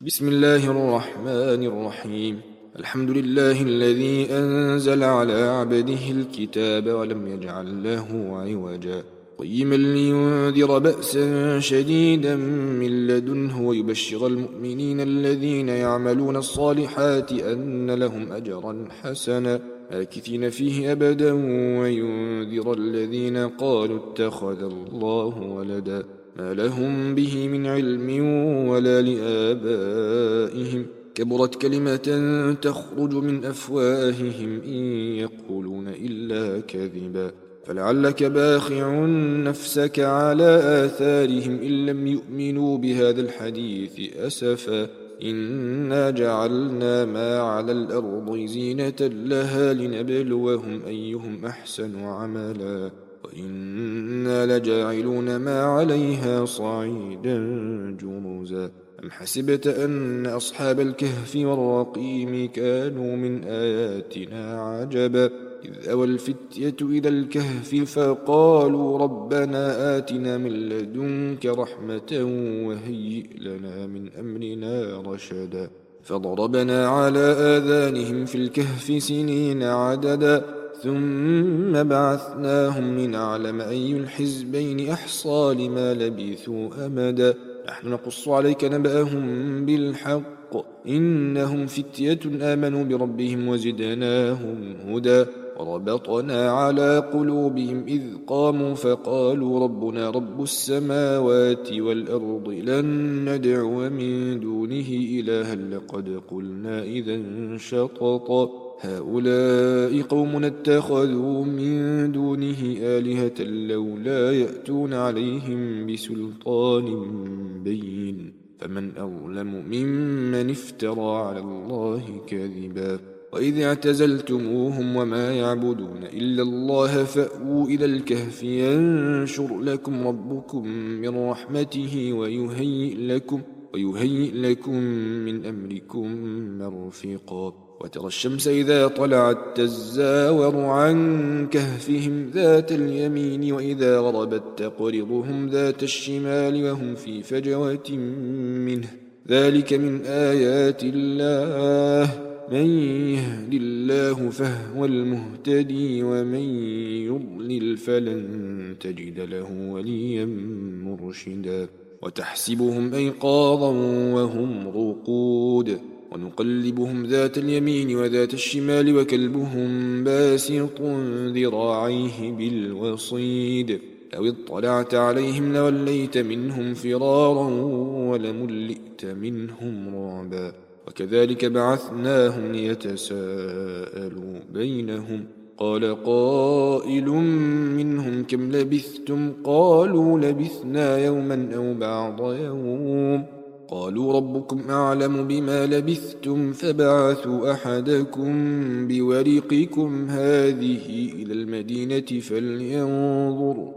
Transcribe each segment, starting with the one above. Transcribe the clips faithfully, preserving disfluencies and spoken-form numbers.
بسم الله الرحمن الرحيم. الحمد لله الذي أنزل على عبده الكتاب ولم يجعل له عوجا قيما لينذر بأسا شديدا من لدنه ويبشر المؤمنين الذين يعملون الصالحات أن لهم أجرا حسنا ماكثين فيه أبدا وينذر الذين قالوا اتخذ الله ولدا ما لهم به من علم ولا لآبائهم كبرت كلمة تخرج من أفواههم إن يقولون إلا كذبا فلعلك باخع نفسك على آثارهم إن لم يؤمنوا بهذا الحديث أسفا إنا جعلنا ما على الأرض زينة لها لنبلوهم أيهم أحسن عملا وإنا لجاعلون ما عليها صعيدا جرزا أم حسبت أن أصحاب الكهف والرقيم كانوا من آياتنا عجبا إذ أوى الفتية إلى الكهف فقالوا ربنا آتنا من لدنك رحمة وهيئ لنا من أمرنا رشدا فضربنا على آذانهم في الكهف سنين عددا ثم بعثناهم لنعلم أي الحزبين أحصى لما لبثوا أمدا نحن نقص عليك نبأهم بالحق إنهم فتية آمنوا بربهم وزدناهم هدى وربطنا على قلوبهم إذ قاموا فقالوا ربنا رب السماوات والأرض لن ندعو من دونه إلها لقد قلنا إذا شططا هؤلاء قوم اتخذوا من دونه آلهة لولا يأتون عليهم بسلطان بين فمن أظلم ممن افترى على الله كذبا وإذ اعتزلتموهم وما يعبدون إلا الله فأووا إلى الكهف ينشر لكم ربكم من رحمته ويهيئ لكم, ويهيئ لكم من أمركم مرفقا وترى الشمس إذا طلعت تزاور عن كهفهم ذات اليمين وإذا غربت تقرضهم ذات الشمال وهم في فجوة منه ذلك من آيات الله من يهد الله فهو المهتدي ومن يضلل فلن تجد له وليا مرشدا وتحسبهم أيقاظا وهم رقود ونقلبهم ذات اليمين وذات الشمال وكلبهم باسط ذراعيه بالوصيد لو اطلعت عليهم لوليت منهم فرارا ولملئت منهم رعبا وكذلك بعثناهم ليتساءلوا بينهم قال قائل منهم كم لبثتم قالوا لبثنا يوما أو بعض يوم قالوا ربكم أعلم بما لبثتم فبعثوا أحدكم بورقكم هذه إلى المدينة فلينظر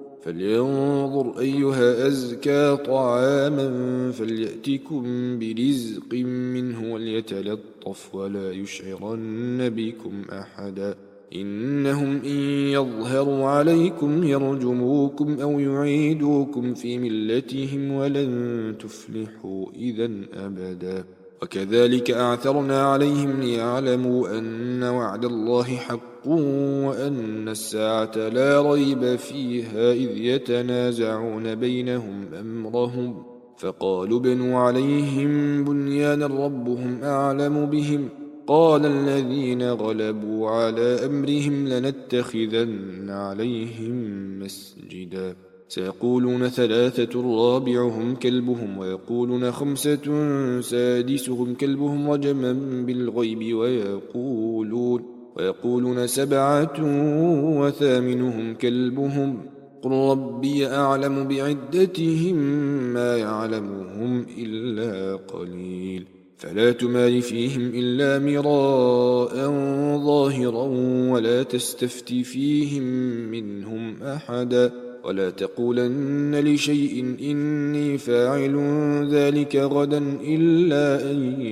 فلينظر أيها أزكى طعاما فليأتكم برزق منه وليتلطف ولا يشعرن بكم أحدا إنهم إن يظهروا عليكم يرجموكم أو يعيدوكم في ملتهم ولن تفلحوا إذا أبدا وكذلك أعثرنا عليهم ليعلموا أن وعد الله حق وأن الساعة لا ريب فيها إذ يتنازعون بينهم أمرهم فقالوا بنوا عليهم بنيانا ربهم أعلم بهم قال الذين غلبوا على أمرهم لنتخذن عليهم مسجدا سيقولون ثلاثة رابعهم كلبهم ويقولون خمسة سادسهم كلبهم رجما بالغيب ويقولون, ويقولون سبعة وثامنهم كلبهم قل ربي أعلم بعدتهم ما يعلمهم إلا قليل فلا تمار فيهم إلا مراء ظاهرا ولا تستفت فيهم منهم أحدا ولا تقولن لشيء إني فاعل ذلك غدا إلا أن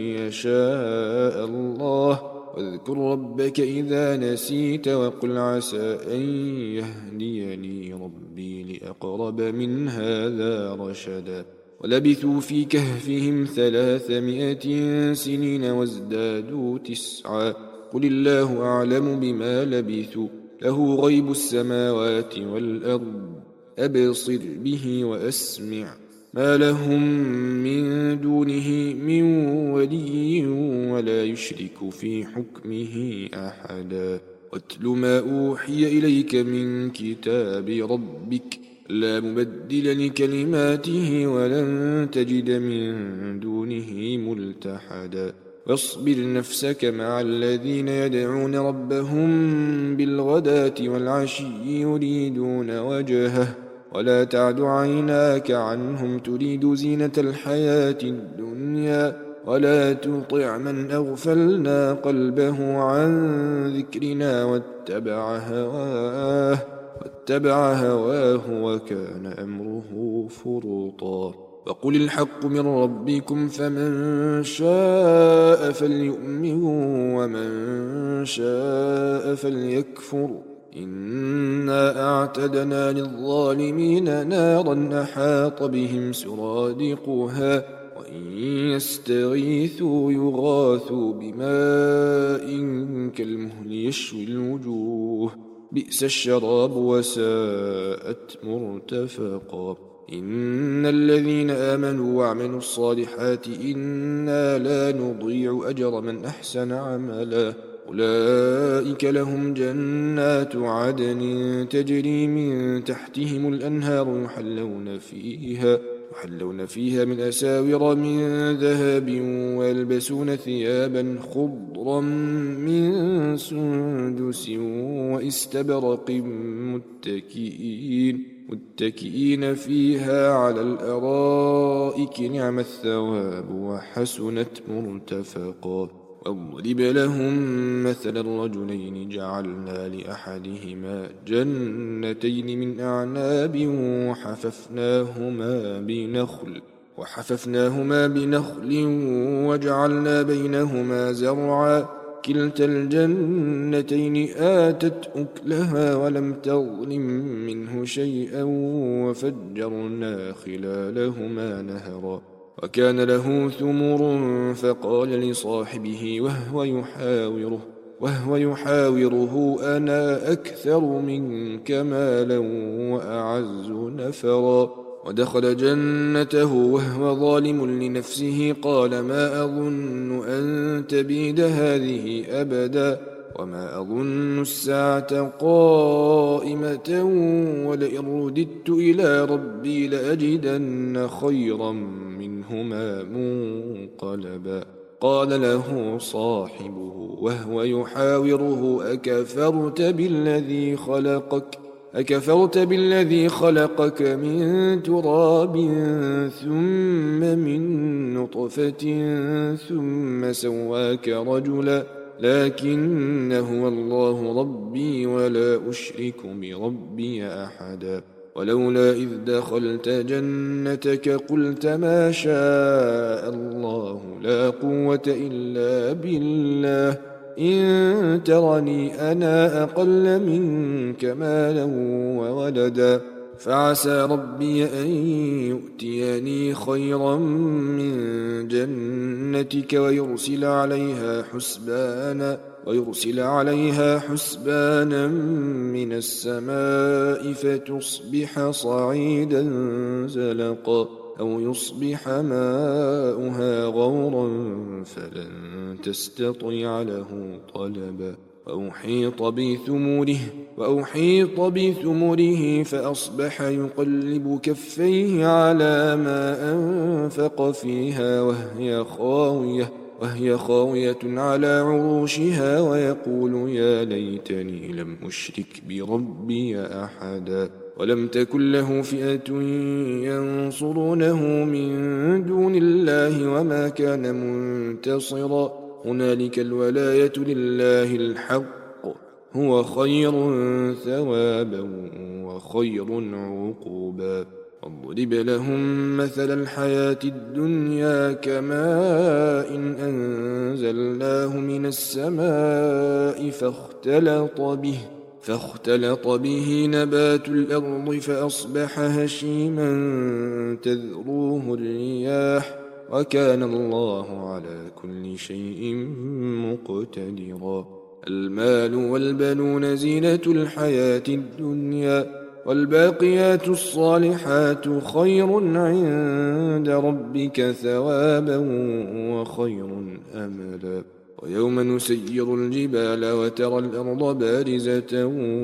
يشاء الله واذكر ربك إذا نسيت وقل عسى أن يهديني ربي لأقرب من هذا رشدا ولبثوا في كهفهم ثلاثمائة سنين وازدادوا تسعا قل الله أعلم بما لبثوا له غيب السماوات والأرض أبصر به وأسمع ما لهم من دونه من ولي ولا يشرك في حكمه أحدا واتل ما أوحي إليك من كتاب ربك لا مبدل لكلماته ولن تجد من دونه ملتحدا واصبر نفسك مع الذين يدعون ربهم بالغداة والعشي يريدون وجهه ولا تعد عيناك عنهم تريد زينة الحياة الدنيا ولا تطع من أغفلنا قلبه عن ذكرنا واتبع هواه واتبع هواه وكان أمره فرطا وقل الحق من ربكم فمن شاء فليؤمن ومن شاء فليكفر إنا أعتدنا للظالمين نارا أحاط بهم سرادقها وإن يستغيثوا يغاثوا بماء كالمهل يشوي الوجوه بئس الشراب وساءت مرتفقا إن الذين آمنوا وعملوا الصالحات إنا لا نضيع أجر من أحسن عملا أولئك لهم جنات عدن تجري من تحتهم الأنهار يحلون فيها يحلون فيها من أساور من ذهب ويلبسون ثيابا خضرا من سندس واستبرق متكئين متكئين فيها على الأرائك نعم الثواب وحسنت مرتفقا واضرب لهم مثل الرجلين جعلنا لأحدهما جنتين من أعناب وحففناهما بنخل وحففناهما بنخل وجعلنا بينهما زرعا كلتا الجنتين آتت أكلها ولم تظلم منه شيئا وفجرنا خلالهما نهرا وكان له ثمر فقال لصاحبه وهو يحاوره وهو يحاوره أنا أكثر منك مالا وأعز نفرا ودخل جنته وهو ظالم لنفسه قال ما أظن أن تبيد هذه أبدا وما أظن الساعة قائمة ولئن رددت إلى ربي لأجدن خيرا منهما منقلبا قال له صاحبه وهو يحاوره أكفرت بالذي خلقك أكفرت بالذي خلقك من تراب ثم من نطفة ثم سواك رجلا لكن هو الله ربي ولا أشرك بربي أحدا ولولا إذ دخلت جنتك قلت ما شاء الله لا قوة إلا بالله إن ترني أنا أقل منك مالا وولدا فعسى ربي أن يؤتيني خيرا من جنتك ويرسل عليها حسبانا ويرسل عليها حسبانا من السماء فتصبح صعيدا زلقا أو يصبح ماؤها غورا فلن تستطيع له طلبا وأحيط بثمره وأحيط بثمره فأصبح يقلب كفيه على ما أنفق فيها وهي خاوية وهي خاوية على عروشها ويقول يا ليتني لم أشرك بربي أحدا ولم تكن له فئة ينصرونه من دون الله وما كان منتصرا هنالك الولاية لله الحق هو خير ثوابا وخير عقوبا واضرب لهم مثل الحياة الدنيا كماء إن أنزلناه من السماء فاختلط به فاختلط به نبات الأرض فأصبح هشيما تذروه الرياح وكان الله على كل شيء مقتدرا. المال والبنون زينة الحياة الدنيا والباقيات الصالحات خير عند ربك ثوابا وخير أملا. ويوم نسير الجبال وترى الأرض بارزة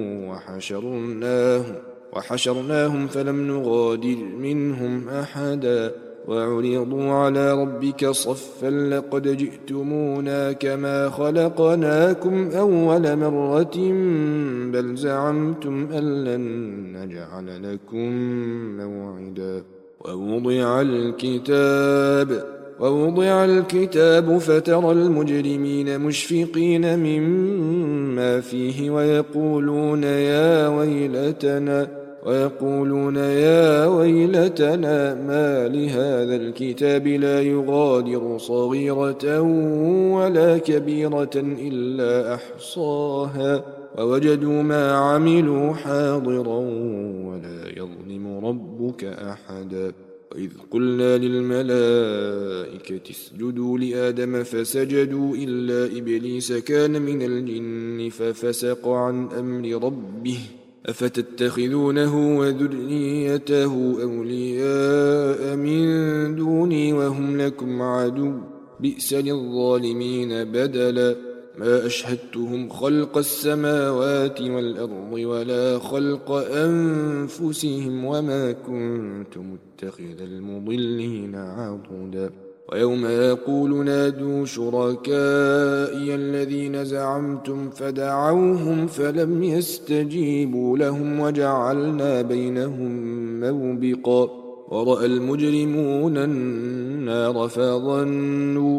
وحشرناهم, وحشرناهم فلم نغادر منهم أحدا وعرضوا على ربك صفا لقد جئتمونا كما خلقناكم أول مرة بل زعمتم أن لن نجعل لكم موعدا. ووضع الكتاب ووضع الكتاب فترى المجرمين مشفقين مما فيه ويقولون يا ويلتنا ويقولون يا ويلتنا ما لهذا الكتاب لا يغادر صغيرة ولا كبيرة إلا أحصاها ووجدوا ما عملوا حاضرا ولا يظلم ربك أحدا. وإذ قلنا للملائكة اسجدوا لآدم فسجدوا إلا إبليس كان من الجن ففسق عن أمر ربه أفتتخذونه وذريته أولياء من دوني وهم لكم عدو بئس للظالمين بدلا. ما أشهدتهم خلق السماوات والأرض ولا خلق أنفسهم وما كنت متخذ المضلين عضدا. ويوم يقول نادوا شركائي الذين زعمتم فدعوهم فلم يستجيبوا لهم وجعلنا بينهم موبقا. ورأى المجرمون النار فظنوا,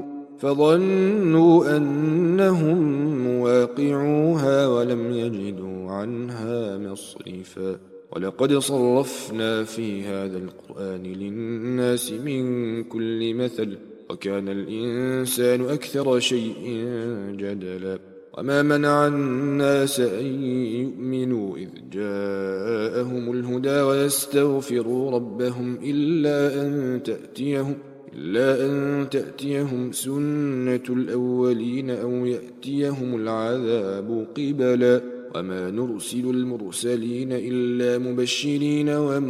فظنوا أنهم مواقعوها ولم يجدوا عنها مصرفا. ولقد صرفنا في هذا القرآن للناس من كل مثل وكان الإنسان أكثر شيء جدلا. وما منع الناس أن يؤمنوا إذ جاءهم الهدى ويستغفروا ربهم إلا أن تأتيهم إلا أن تأتيهم سنة الأولين أو يأتيهم العذاب قبلا. وما نرسل المرسلين إلا مبشرين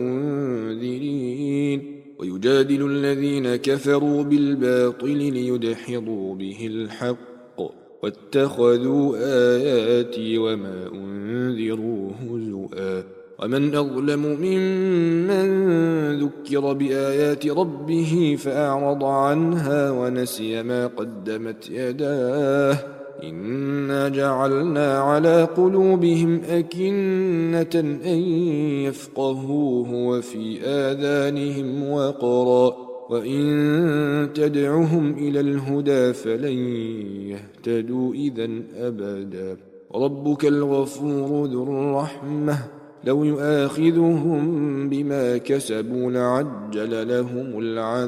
ومنذرين ويجادل الذين كفروا بالباطل ليدحضوا به الحق واتخذوا آياتي وما أنذروا هزؤا. ومن أظلم ممن ذكر بآيات ربه فأعرض عنها ونسي ما قدمت يداه إنا جعلنا على قلوبهم أكنة أن يفقهوه وفي آذانهم وقرا وإن تدعهم إلى الهدى فلن يهتدوا إذن أبدا. وربك الغفور ذو الرحمة لو يؤاخذهم بما كسبوا لعجل لهم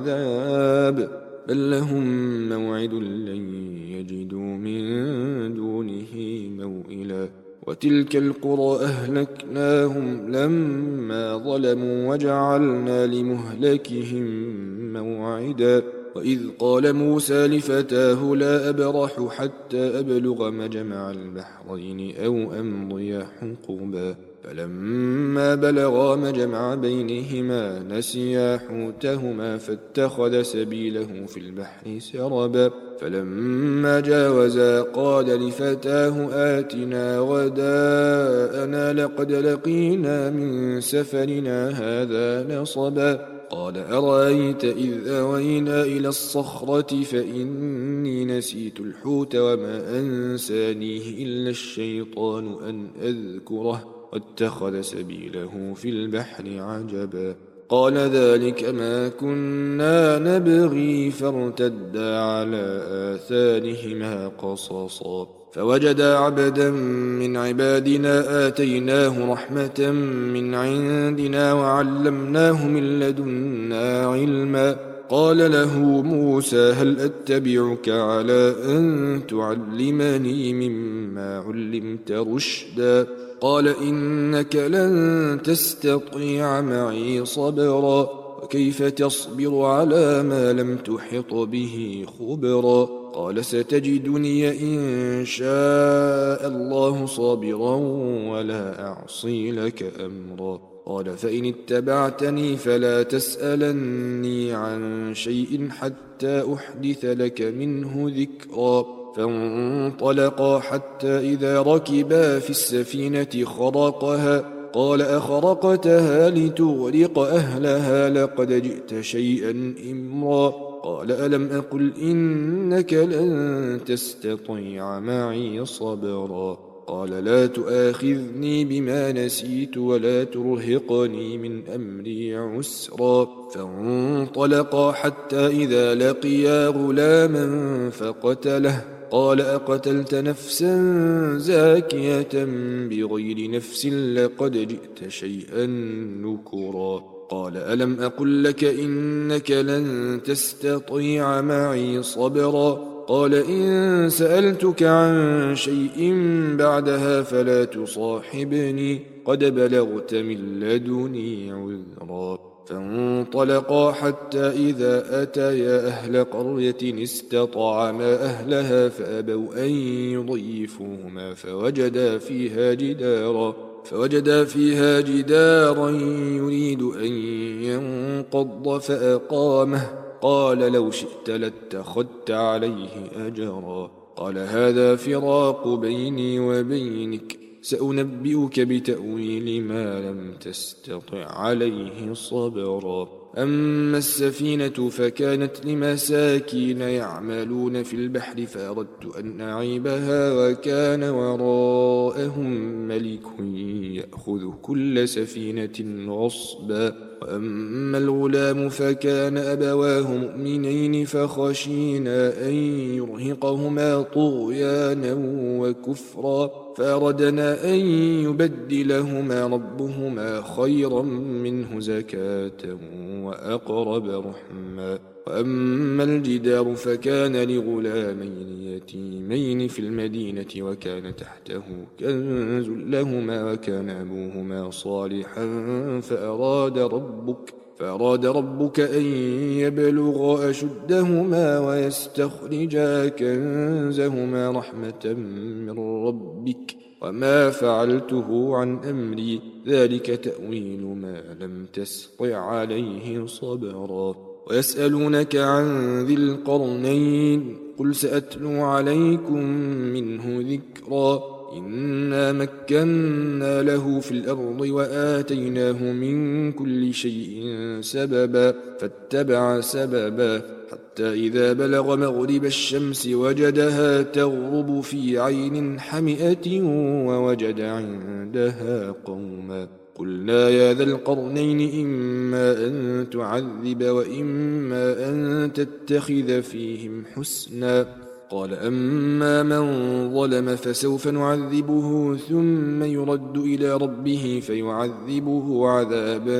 العذاب بل لهم موعد لن يجدوا من دونه موئلا. وتلك القرى أهلكناهم لما ظلموا وجعلنا لمهلكهم موعدا. وإذ قال موسى لفتاه لا أبرح حتى أبلغ مجمع البحرين أو أمضي حقبا فلما بلغا مجمع بينهما نسيا حوتهما فاتخذ سبيله في البحر سربا فلما جاوزا قال لفتاه آتنا غداءنا لقد لقينا من سفرنا هذا نصبا قال أرأيت إذ أوينا إلى الصخرة فإني نسيت الحوت وما أنسانيه إلا الشيطان أن أذكره واتخذ سبيله في البحر عجبا قال ذلك ما كنا نبغي فارتدا على آثارهما قصصا فوجدا عبدا من عبادنا آتيناه رحمة من عندنا وعلمناه من لدنا علما قال له موسى هل أتبعك على أن تعلمني مما علمت رشدا قال إنك لن تستطيع معي صبرا وكيف تصبر على ما لم تحط به خبرا قال ستجدني إن شاء الله صابرا ولا أعصي لك أمرا قال فإن اتبعتني فلا تسألني عن شيء حتى أحدث لك منه ذكرا فانطلقا حتى إذا ركبا في السفينة خرقها قال أخرقتها لتغرق أهلها لقد جئت شيئا إمرا قال ألم أقل إنك لن تستطيع معي صبرا قال لا تؤاخذني بما نسيت ولا ترهقني من أمري عسرا فانطلقا حتى إذا لقيا غلاما فقتله قال أقتلت نفسا زاكية بغير نفس لقد جئت شيئا نكرا قال ألم أقل لك إنك لن تستطيع معي صبرا قال إن سألتك عن شيء بعدها فلا تصاحبني قد بلغت من لدني عذرا فانطلقا حتى إذا أتيا أهل قرية استطعما أهلها فأبوا أن يضيفوهما فوجدا فيها جدارا فوجدا فيها جدارا يريد أن ينقض فأقامه قال لو شئت لاتخذت عليه أجرا قال هذا فراق بيني وبينك سأنبئك بتأويل ما لم تستطع عليه صبرا أما السفينة فكانت لمساكين يعملون في البحر فأردت أن أعيبها وكان وراءهم ملك يأخذ كل سفينة غصبا وأما الغلام فكان أبواه مؤمنين فخشينا أن يرهقهما طغيانا وكفرا فأردنا أن يبدلهما ربهما خيرا منه زكاة وأقرب رحما وأما الجدار فكان لغلامين يتيمين في المدينة وكان تحته كنز لهما وكان أبوهما صالحا فأراد ربك فأراد ربك أن يبلغا أشدهما ويستخرجا كنزهما رحمة من ربك وما فعلته عن أمري ذلك تأويل ما لم تستطع عليه صبرا ويسألونك عن ذي القرنين قل سأتلو عليكم منه ذكرا إنا مكنا له في الأرض وآتيناه من كل شيء سببا فاتبع سببا حتى إذا بلغ مغرب الشمس وجدها تغرب في عين حمئة ووجد عندها قوما قلنا يا ذا القرنين إما أن تعذب وإما أن تتخذ فيهم حسنا قال أما من ظلم فسوف نعذبه ثم يرد إلى ربه فيعذبه عذابا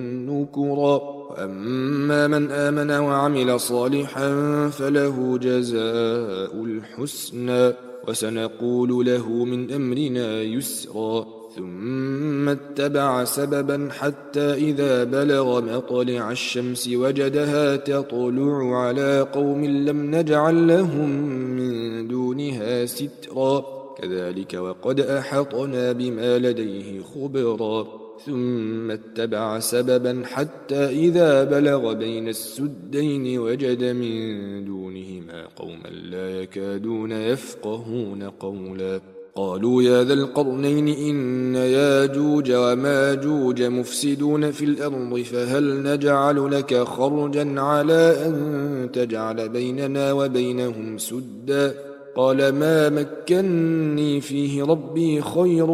نكرا وأما من آمن وعمل صالحا فله جزاء الحسنى وسنقول له من أمرنا يسرا ثم اتبع سببا حتى إذا بلغ مطلع الشمس وجدها تطلع على قوم لم نجعل لهم من دونها سترا كذلك وقد أحطنا بما لديه خبرا ثم اتبع سببا حتى إذا بلغ بين السدين وجد من دونهما قوما لا يكادون يفقهون قولا قالوا يا ذا القرنين إن ياجوج وماجوج مفسدون في الأرض فهل نجعل لك خرجا على أن تجعل بيننا وبينهم سدا قال ما مكني فيه ربي خير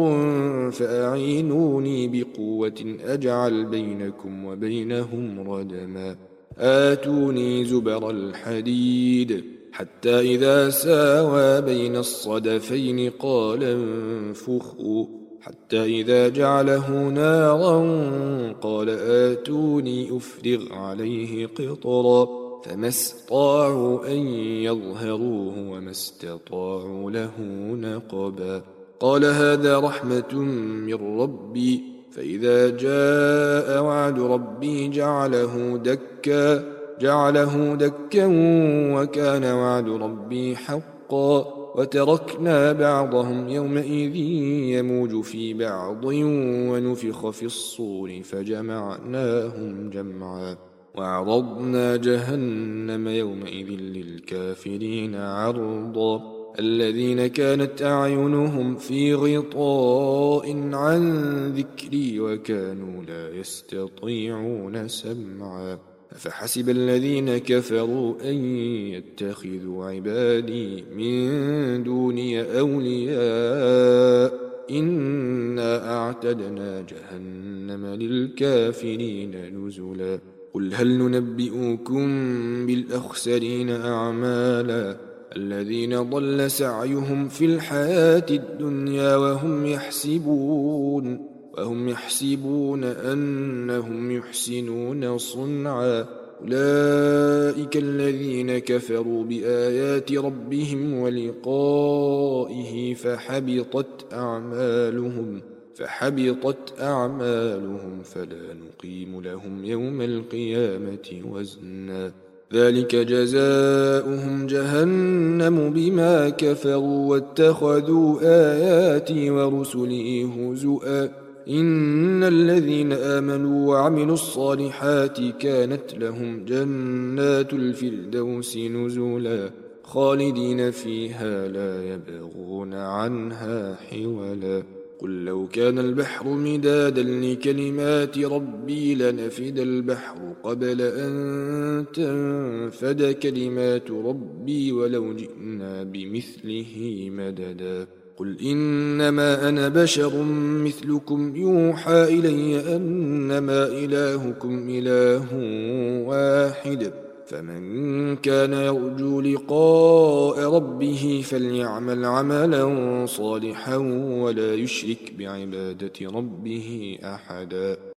فأعينوني بقوة أجعل بينكم وبينهم ردما آتوني زبر الحديد حتى إذا ساوى بين الصدفين قال انفخوا حتى إذا جعله نارا قال آتوني أفرغ عليه قطرا فما استطاعوا أن يظهروه وما استطاعوا له نقبا قال هذا رحمة من ربي فإذا جاء وعد ربي جعله دكا جعله دكا وكان وعد ربي حقا وتركنا بعضهم يومئذ يموج في بعض ونفخ في الصور فجمعناهم جمعا وعرضنا جهنم يومئذ للكافرين عرضا الذين كانت أعينهم في غطاء عن ذكري وكانوا لا يستطيعون سمعا أفحسب الذين كفروا أن يتخذوا عبادي من دوني أولياء إنا أعتدنا جهنم للكافرين نزلا قل هل ننبئكم بالأخسرين أعمالا الذين ضل سعيهم في الحياة الدنيا وهم يحسبون وهم يحسبون أنهم يحسنون صنعا أولئك الذين كفروا بآيات ربهم ولقائه فحبطت أعمالهم فحبطت أعمالهم فلا نقيم لهم يوم القيامة وزنا ذلك جزاؤهم جهنم بما كفروا واتخذوا آياتي ورسلي هزؤا إن الذين آمنوا وعملوا الصالحات كانت لهم جنات الفردوس نزلا خالدين فيها لا يبغون عنها حولا قل لو كان البحر مدادا لكلمات ربي لنفد البحر قبل أن تنفد كلمات ربي ولو جئنا بمثله مددا قل إنما أنا بشر مثلكم يوحى إلي أنما إلهكم إله واحد فمن كان يرجو لقاء ربه فليعمل عملا صالحا ولا يشرك بعبادة ربه أحدا